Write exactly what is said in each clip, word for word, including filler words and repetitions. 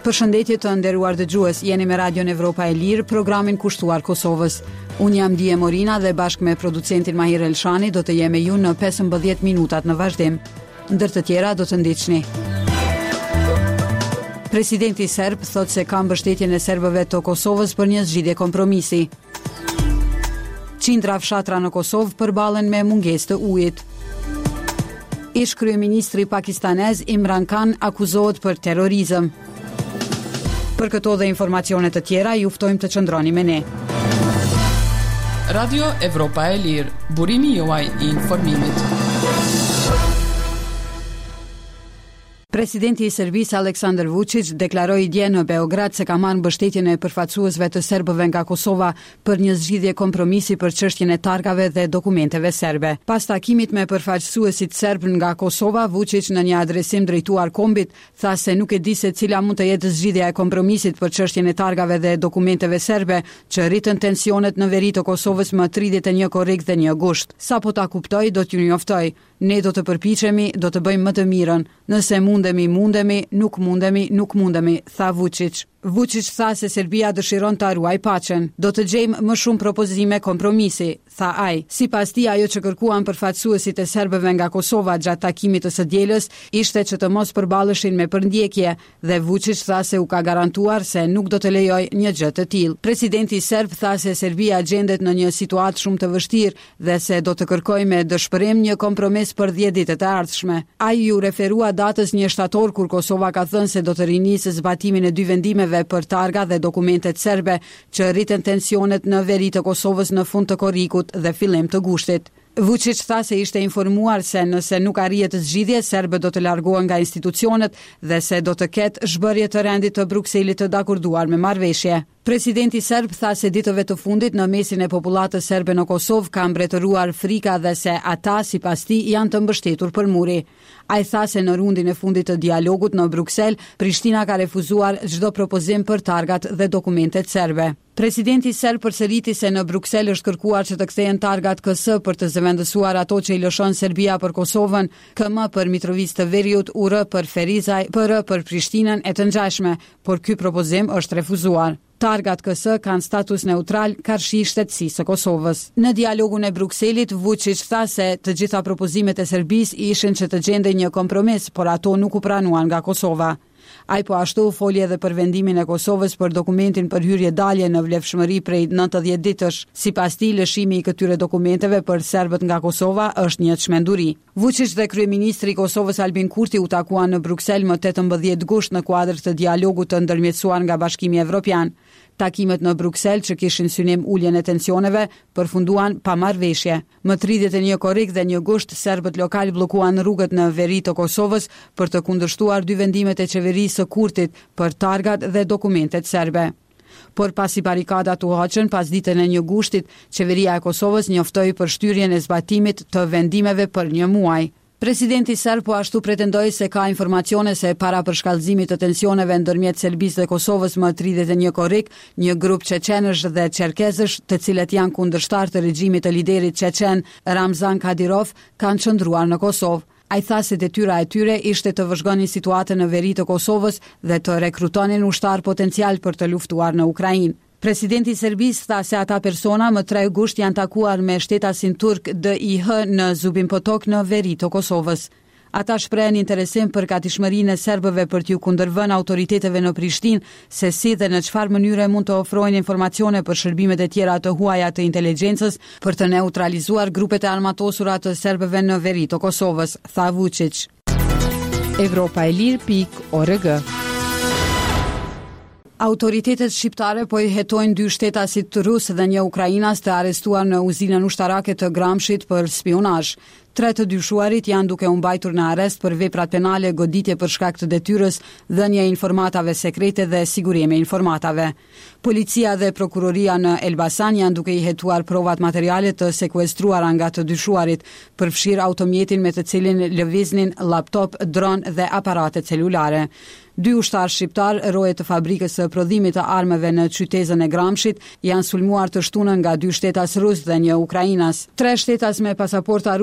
Përshëndetje të nderuar dëgjues, jeni me Radion Evropa e Lirë, programin kushtuar Kosovës. Unë jam Dije Morina dhe bashkë me producentin Mahir Elshani do të jemi ju në pesëmbëdhjetë minutat në vazhdim. Ndër të tjera do të ndiqni. Presidenti serb thot se ka mbështetjen e serbëve të Kosovës për një zgjidhje kompromisi. Qindra fshatra në Kosovë përballen me mungesë të ujit. Ish kryeministri pakistanez Imran Khan akuzohet për terrorizëm. Për këto dhe informacione të tjera, ju ftojmë të qëndroni me ne. Radio Evropa e Lirë, burimi juaj i informimit. Presidenti i Serbisë Aleksandar Vučić deklaroi dje në Beograd se ka marrë mbështetjen e përfaqësuesve të serbëve nga Kosova për një zgjidhje kompromisi për çështjen e targave dhe dokumenteve serbe. Pas takimit me përfaqësuesit serb nga Kosova, Vučić në një adresim drejtuar kombit tha se nuk e di se cila mund të jetë zgjidhja e kompromisit për çështjen e targave dhe dokumenteve serbe, që rritën tensionet në veri të Kosovës më tridhjetë e një korrik dhe një gusht. Sapo ta kuptoj, do t'ju njoftoj. Ne do të përpiqemi, do të bëjmë më të mirën. Nëse mundemi, mundemi, nuk mundemi, nuk mundemi, tha Vučić. Vučić tha se Serbia dëshiron ta ruaj paqen. Do të gjejmë më shumë propozime kompromisi, tha ai. Sipas tij, ajo që kërkuan përfaqësuesit e serbëve nga Kosova gjatë takimit të së dielës ishte që të mos përballeshin me përndjekje dhe Vučić tha se u ka garantuar se nuk do të lejoj një gjë të tillë. Presidenti serb tha se Serbia gjendet në një situatë shumë të vështirë dhe se do të kërkojë me dëshpërim një kompromis për dhjetë ditët e ardhshme. Ai ju referua datës një shtator kur Kosova ka thënë se do të rinisë zbatimin e dy vendimeve për targa dhe dokumentet serbe që rritën tensionet në veri të Kosovës në fund të korrikut dhe fillim të gushtit. Vučić tha se ishte informuar se nëse nuk arrihet zgjidhje, serbët do të largohen nga institucionet dhe se do të ketë zhbërje të rendit të Brukselit të dakorduar me marrëveshje. Presidenti serb tha se ditëve të fundit në mesin e popullatës serbe në Kosovë ka mbretëruar frika dhe se ata, sipas tij, janë të mbështetur për muri. Ai tha se në rundin e fundit të dialogut në Bruksel, Prishtina ka refuzuar çdo propozim për targat dhe dokumentet serbe. Presidenti serb përsëriti se në Bruksel është kërkuar që të kthehen targat K S për të zëvendësuar ato që i lëshon Serbia për Kosovën, K M për Mitrovic të Veriut, U R për Ferizaj, P R për Prishtinën e të ngjashme, por ky propozim është refuzuar. Targat K S kanë status neutral karshi shtetësisë së Kosovës. Në dialogun e Brukselit, Vučić tha se të gjitha propozimet e Serbisë ishin që të gjendej një kompromis, por ato nuk u pranuan nga Kosova. Ai po ashtu foli edhe për vendimin e Kosovës për dokumentin për hyrje dalje në vlefshmëri prej nëntëdhjetë ditësh. Sipas tij, lëshimi i këtyre dokumenteve për serbët nga Kosova është një çmenduri. Vučić dhe kryeministri i Kosovës Albin Kurti u takuan në Bruksel më tetëmbëdhjetë gusht në kuadër të dialogut të ndërmjetësuar nga Bashkimi Evropian. Takimet në Bruksel që kishin synim uljen e tensioneve përfunduan pa marrëveshje. Më tridhjetë e një korrik dhe një gusht, serbët lokal bllokuan rrugët në veri të Kosovës për të kundërshtuar dy vendimet e qeverisë së Kurtit për targat dhe dokumentet serbe. Por pasi barikadat u hoqën pas ditën e një gushtit, qeveria e Kosovës njoftoi për shtyrjen e zbatimit të vendimeve për një muaj. Presidenti serb po ashtu pretendoi se ka informacione se para përshkallëzimit të tensioneve ndërmjet Serbisë dhe Kosovës më tridhjetë e një korrik, një grup çeçenësh dhe çerkezësh, të cilët janë kundërshtar të regjimit të liderit çeçen Ramzan Kadyrov, kanë qëndruar në Kosovë. Ai tha se detyra e tyre ishte të vëzhgonin situatën në veri të Kosovës dhe të rekrutonin ushtar potencial për të luftuar në Ukrainë. Presidenti i Serbisë tha se ata persona më tre gusht janë takuar me shtetasin turk D I H në Zubinpotok në veri të Kosovës. Ata shprehen interesim për gatishmërinë e serbëve për t'ju kundërvënë autoriteteve në Prishtinë se si dhe në çfarë mënyre mund të ofrojnë informacione për shërbimet e tjera të huaja të inteligjencës për të neutralizuar grupet e armatosura të serbëve në veri të Kosovës, tha Vučić. Evropa e Lirë pikë org. Autoritetet shqiptare po i hetojnë dy shtetasit rus dhe një ukrainas të arrestuar në uzinën ushtarake të Gramshit për spionazh. Tre të dyshuarit janë duke u mbajtur në arrest për veprat penale, goditje për shkak të detyrës, dhënie e informatave sekrete dhe sigurime e informatave. Policia dhe prokuroria në Elbasan janë duke i hetuar provat materiale të sekuestruara nga të dyshuarit, përfshirë automjetin me të cilin lëviznin laptop, dron dhe aparate celulare. Dy ushtar shqiptar, roje të fabrikës së prodhimit të armëve në qytetën e Gramshit, janë sulmuar të shtunën nga dy shtetas rus dhe një ukrainas. Tre shtetas me pasaporta ruse dhe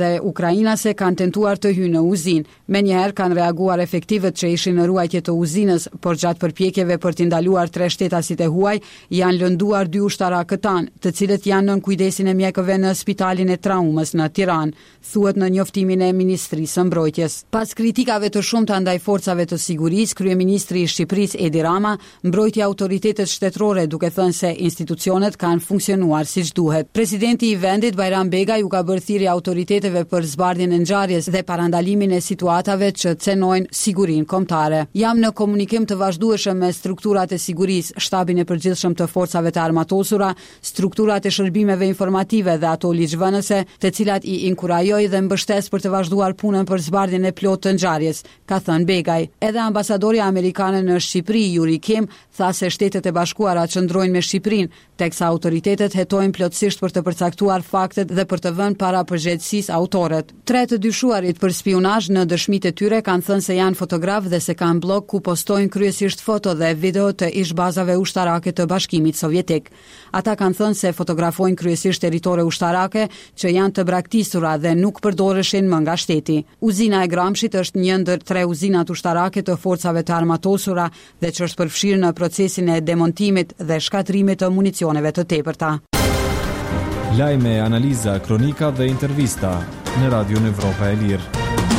dhe ukrainase kanë tentuar të hyjnë në uzinë. Menjëherë kanë reaguar efektivët që ishin në ruajtje të uzinës, por gjatë përpjekjeve për t'i ndaluar tre shtetasit e huaj, janë lënduar dy ushtarakët tanë, të cilët janë nën kujdesin e mjekëve në spitalin e traumës në Tiranë, thuhet në njoftimin e Ministrisë së Mbrojtjes. Pas kritikave të shumta ndaj forcave të sigurisë, kryeministri i Shqipërisë Edi Rama mbrojti autoritetet shtetërore duke thënë se institucionet kanë funksionuar siç duhet. Presidenti i vendit Bajram Begaj u ka bërë thirrje autoriteteve për zbardhjen e ngjarjes dhe parandalimin e situatave që cenojnë sigurinë kombëtare. Jam në komunikim të vazhdueshëm me strukturat e sigurisë, shtabin e përgjithshëm të forcave të armatosura, strukturat e shërbimeve informative dhe ato ligjvënëse, të cilat i inkurajoj dhe mbështes për të vazhduar punën për zbardhjen e plotë të ngjarjes, ka thënë Begaj. Edhe ambasadori amerikane në Shqipëri, Yuri Kim, tha se Shtetet e Bashkuara qëndrojnë me Shqipërinë, teksa autoritetet hetojnë plotësisht për të përcaktuar faktet dhe për të vënë para përgjegjësisë autorët. Tre të dyshuarit për spionazh në dëshmitë e tyre kanë thënë se janë fotograf dhe se kanë blog ku postojnë kryesisht foto dhe video të ish-bazave ushtarake të Bashkimit Sovjetik. Ata kanë thënë se fotografojnë kryesisht territore ushtarake që janë të braktisura dhe nuk përdoreshin më nga shteti. Uzina e Gramshit është një ndër tre uzinat ushtarake të forcave të armatosura dhe që është përfshirë në procesin e demontimit dhe shkatrimit të municioneve të tepërta. Lajme, analiza, kronika dhe intervista në Radio Evropa e Lirë.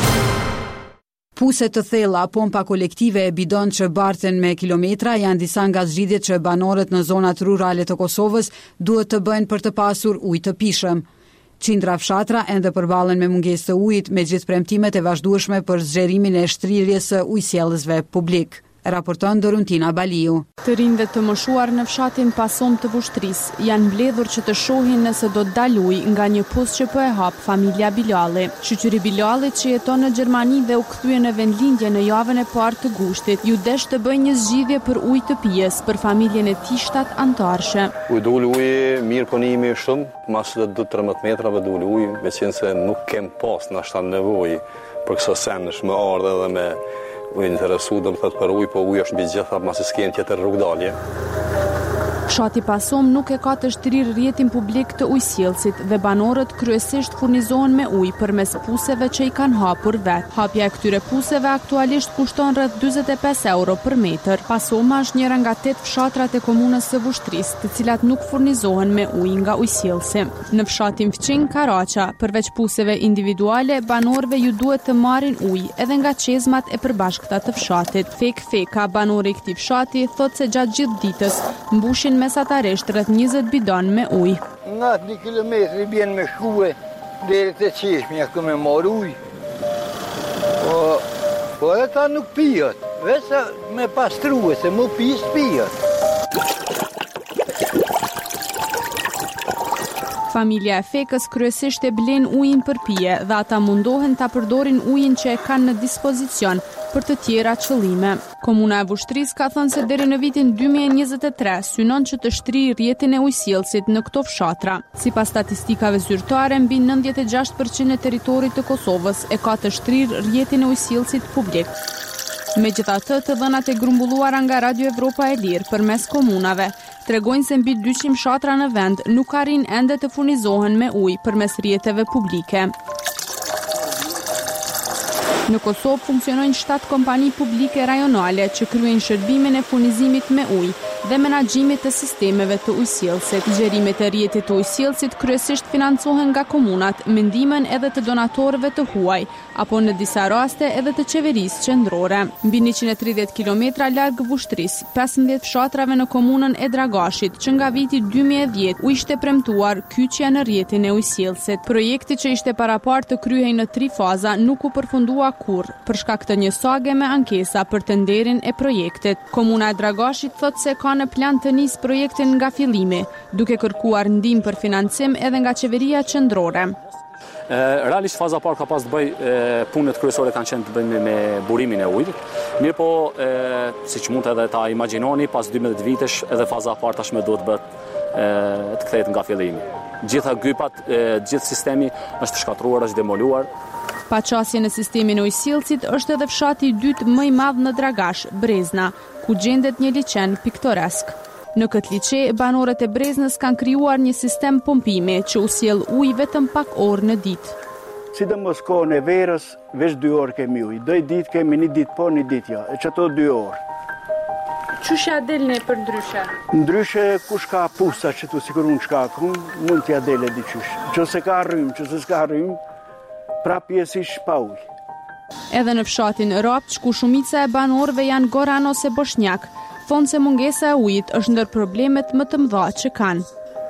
Puse të thella, pompa kolektive e bidon që barten me kilometra janë disa nga zgjidhjet që banorët në zonat rurale të Kosovës duhet të bëjnë për të pasur ujë të pishëm. Qindra fshatra ende përballen me mungesë të ujit, me gjithë premtimet e vazhdueshme për zgjerimin e shtrirjes së ujësjellësve publik. Raporton Doruntina Baliu. Të rinjve të moshuar në fshatin Pasom të Vushtrisë janë mbledhur që të shohin nëse do të dalë ujë nga një pus që po e hap familja Bilali. Shoqëri Bilali që jeton në Gjermani dhe u kthye në vendlindje në javën e parë të gushtit, ju desh të bëjë një zgjidhje për ujë të pijes për familjen e tij shtat antarëshe. U doli ujë mirë punimi shumë, mas të tretëmbëdhjetë metrave doli ujë, veçanse nuk kem pas na shtan nevojë për këso semësh më ardhe dhe me u interesu dhe më thëtë për ujë, po ujë është mbi gjitha masi s'ken tjetër rrugdalje. Fshati Pasom nuk e ka të shtrirë rrjetin publik të ujësjellësit dhe banorët kryesisht furnizohen me ujë përmes puseve që i kanë hapur vetë. Hapja e këtyre puseve aktualisht kushton rreth dyzet e pesë euro për metër. Pasoma është njëra nga tetë fshatrat e komunës së Vushtrisë, të cilat nuk furnizohen me ujë nga ujësjellësi. Në fshatin Fqin, Karaqa, përveç puseve individuale, banorëve ju duhet të marrin ujë edhe nga çezmat e përbashkëta të fshatit. Fek Feka, banori i këtij fshati, thotë se gjatë gjithë ditës mbushin mesatarisht rreth njëzet bidon me ujë. Nga një kilometri bjen me shkue deri te çeshmja ku me marr ujë. Po, po ata nuk pijet, vetë me pastruese, më pis pijet. Familja e Fekës kryesisht e blen ujin për pije dhe ata mundohen ta përdorin ujin që e kanë në dispozicion për të tjera qëllime. Komuna e Vushtrisë ka thënë se deri në vitin dy mijë e njëzet e tre synon që të shtrijë rrjetin e ujësjellësit në këto fshatra. Sipas statistikave zyrtare, mbi nëntëdhjetë e gjashtë përqind e territorit të Kosovës e ka të shtrirë rrjetin e ujësjellësit publik. Megjithatë, të dhënat e grumbulluara nga Radio Evropa e Lirë përmes komunave tregojnë se mbi dyqind fshatra në vend nuk arrin ende të furnizohen me ujë përmes rrjeteve publike. Në Kosovë funksionojnë shtatë kompani publike rajonale që kryejnë shërbimin e furnizimit me ujë dhe menaxhimit të sistemeve të ujësjellësit. Xherimet e rrjetit të ujësjellësit kryesisht financohen nga komunat, me ndihmën edhe të donatorëve të huaj, apo në disa raste edhe të qeverisë qendrore. Mbi njëqind e tridhjetë kilometra larg Vushtrisë, pesëmbëdhjetë fshatrave në komunën e Dragashit, që nga viti dy mijë e dhjetë u ishte premtuar kyçja në rrjetin e ujësjellësit. Projekti që ishte paraparë të kryhej në tri faza nuk u përfundua kurrë, për shkak të një sage me ankesa për tenderin e projektit. Komuna e Dragashit thotë se ka në plan të nisë projektin nga fillimi, duke kërkuar ndihmë për financim edhe nga qeveria qendrore. Realisht faza parë ka pas të bëj punët kryesore kanë qenë të bëjnë me burimin e ujit. Mirë po, siç mund edhe ta imagjinoni, pas dymbëdhjetë vitesh edhe faza e parë tashmë duhet bëhet të kthehet nga fillimi. Gjitha gypat, gjithë sistemi është shkatruar, është demoluar. Paqasje në sistemin e ujësjellësit është edhe fshati i dytë më i madh në Dragash, Brezna, ku gjendet një liçen piktoresk. Në këtë liçe, banorët e Breznës kanë krijuar një sistem pompimi që u sjell ujë vetëm pak orë në ditë. sidomos kohën e verës, veç dy orë kemi ujë. Doj ditë kemi një ditë po, një ditë ja, e që ato dy orë. Qusha delne për ndryshe? Ndryshe, kush ka pusa që tu sikur unë shka kun, mund t'ja dele diqysh. Që se ka rrymë, që se s'ka rrymë, pra pjesish pa ujë. Edhe në fshatin Rapt, ku shumica e banorëve janë goran ose boshnjak, thonë se mungesa e ujit është ndër problemet më të mëdha që kanë.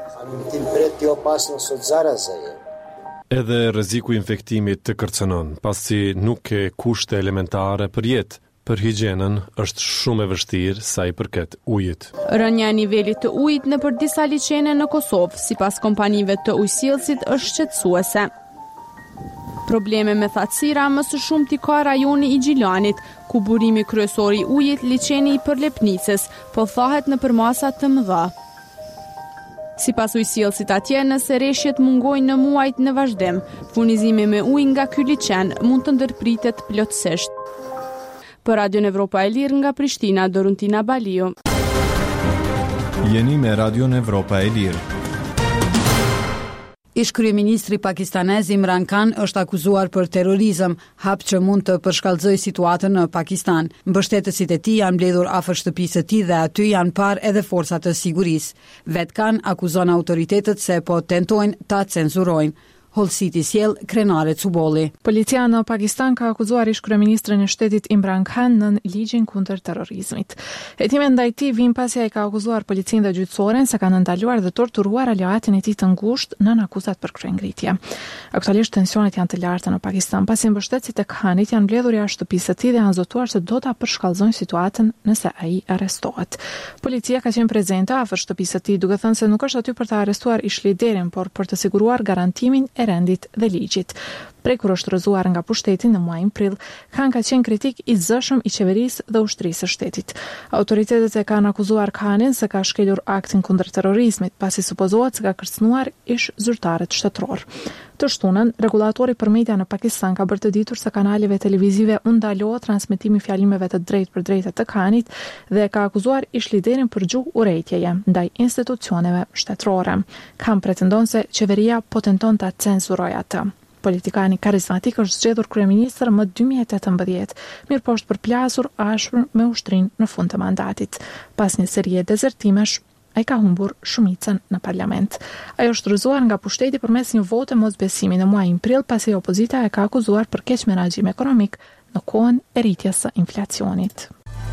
Edhe rreziku i infektimit të kërcënon, pasi nuk ke kushte elementare për jetë. Për higjienën është shumë e vështirë sa i përket ujit. Rënja e nivelit të ujit nëpër disa liçene në Kosovë, sipas kompanive të ujësjellësit, është shqetësuese. Probleme me thatësira më së shumti ka rajoni i Gjilanit, ku burimi kryesor i ujit, liçeni i Përlepnicës, po thahet në përmasa të mëdha. Sipas ujësjellësit atje, nëse reshjet mungojnë në muajt në vazhdim, furnizimi me ujë nga ky liçen mund të ndërpritet plotësisht. Për Radio Evropa e Lirë nga Prishtina, Doruntina Baliu. Jeni me Radio Evropa e Lirë. Ish kryeministri pakistanez Imran Khan është akuzuar për terrorizëm, hap që mund të përshkallëzojë situatën në Pakistan. Mbështetësit e tij janë mbledhur afër shtëpisë së tij dhe aty janë parë edhe forcat të sigurisë. Vet Khan akuzon autoritetet se po tentojnë ta cenzurojnë. Holsiti sjell Krenare Cubolli. Policia në Pakistan ka akuzuar ish kryeministrin e shtetit Imran Khan në ligjin kundër terrorizmit. Hetimet ndaj tij vijnë pasi ai ka akuzuar policinë dhe gjyqësoren se kanë ndaluar dhe torturuar aleatin e tij të ngushtë nën akuzat për kryengritje. Aktualisht tensionet janë të larta në Pakistan pasi mbështetësit e Khanit janë mbledhur jashtë shtëpisë së tij dhe janë zotuar se do ta përshkallëzojnë situatën nëse ai arrestohet. Policia ka qenë prezente afër shtëpisë së tij duke thënë se nuk është aty për të arrestuar ish liderin, por për të siguruar garantimin e rendit dhe ligjit. Prej kur është rrëzuar nga pushteti në muajin prill, Khan ka qenë kritik i zëshëm i qeverisë dhe ushtrisë së shtetit. Autoritetet e kanë akuzuar Khanin se ka shkelur aktin kundër terrorizmit, pasi supozohet se ka kërcënuar ish zyrtarët shtetëror. Të shtunën, regulatori për media në Pakistan ka bërë të ditur se kanaleve televizive u ndalohet transmetimi fjalimeve të drejtë për drejtë të Khanit dhe ka akuzuar ish liderin për gjuhë urrejtjeje ndaj institucioneve shtetërore. Khan pretendon se qeveria po tenton ta cenzurojë atë. Politikani karizmatik është zgjedhur kryeministër më dy mijë e tetëmbëdhjetë, mirë po është përplasur ashpër me ushtrinë në fund të mandatit. Pas një serie dezertimesh, ai ka humbur shumicën në parlament. Ai është rrëzuar nga pushteti përmes një vote mosbesimi në muajin prill, pasi opozita e ka akuzuar për keq menaxhim ekonomik në kohën e rritjes së inflacionit.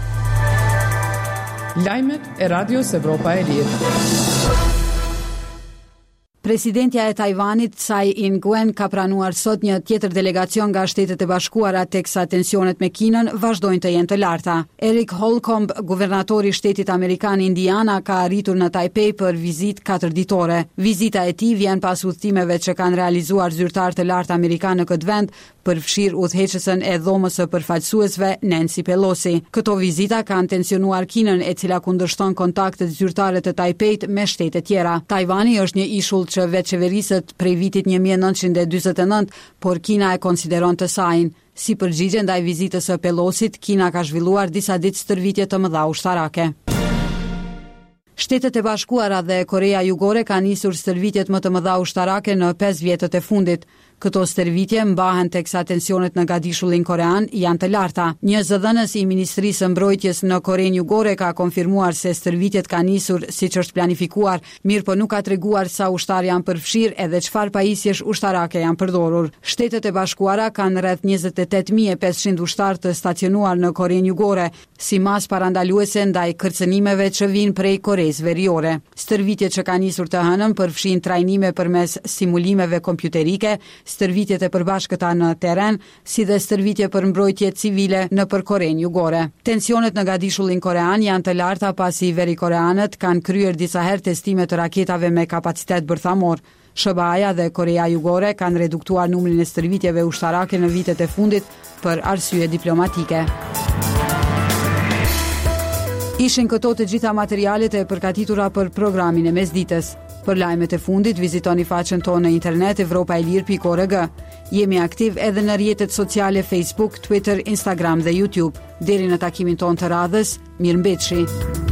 Lajmet e Radios Evropa e Lirë. Presidentja e Tajvanit, Tsai Ing-wen, ka pranuar sot një tjetër delegacion nga Shtetet e Bashkuara, teksa tensionet me Kinën vazhdojnë të jenë të larta. Eric Holcomb, guvernatori i shtetit amerikan Indiana, ka arritur në Taipei për vizitë katërditore. Vizita e tij vjen pas udhëtimeve që kanë realizuar zyrtar të lartë amerikanë në këtë vend, përfshir udhëheqësen e dhomës së përfaqësuesve Nancy Pelosi. Këto vizita kanë tensionuar Kinën, e cila kundërshton kontaktet zyrtare të Taipeit me shtete tjera. Tajvani është një ishull që vetë qeveriset prej vitit një mijë e nëntëqind e dyzet e nëntë, por Kina e konsideron të sajin. Si përgjigje ndaj vizitës së Pelosit, Kina ka zhvilluar disa ditë stërvitje të mëdha ushtarake. Shtetet e Bashkuara dhe Korea Jugore kanë nisur stërvitjet më të mëdha ushtarake në pesë vjetët e fundit. Këto stërvitje mbahen teksa tensionet në Gadishullin korean janë të larta. Një zëdhënës i Ministrisë së Mbrojtjes në Korenë Jugore ka konfirmuar se stërvitjet kanë nisur siç është planifikuar, mirë po nuk ka treguar sa ushtar janë përfshirë edhe çfarë pajisjesh ushtarake janë përdorur. Shtetet e Bashkuara kanë rreth njëzet e tetë mijë e pesëqind ushtar të stacionuar në Korenë Jugore, si masë parandaluese ndaj kërcënimeve që vijnë prej Koresë Veriore. Stërvitjet që kanë nisur të hënën përfshin trajnime përmes simulimeve kompjuterike, stërvitjet e përbashkëta në terren, si dhe stërvitje për mbrojtje civile në për Korenë Jugore. Tensionet në Gadishullin korean janë të larta pasi verikoreanët kanë kryer disa herë testime të raketave me kapacitet bërthamor. S B A-ja dhe Korea Jugore kanë reduktuar numrin e stërvitjeve ushtarake në vitet e fundit për arsye diplomatike. Ishin këto të gjitha materialet e përgatitura për programin e mesditës. Për lajmet e fundit, vizitoni faqen tonë në internet evropa e lirë pikë org. Jemi aktiv edhe në rrjetet sociale Facebook, Twitter, Instagram dhe YouTube. Deri në takimin tonë të radhës, mirëmbëjtje.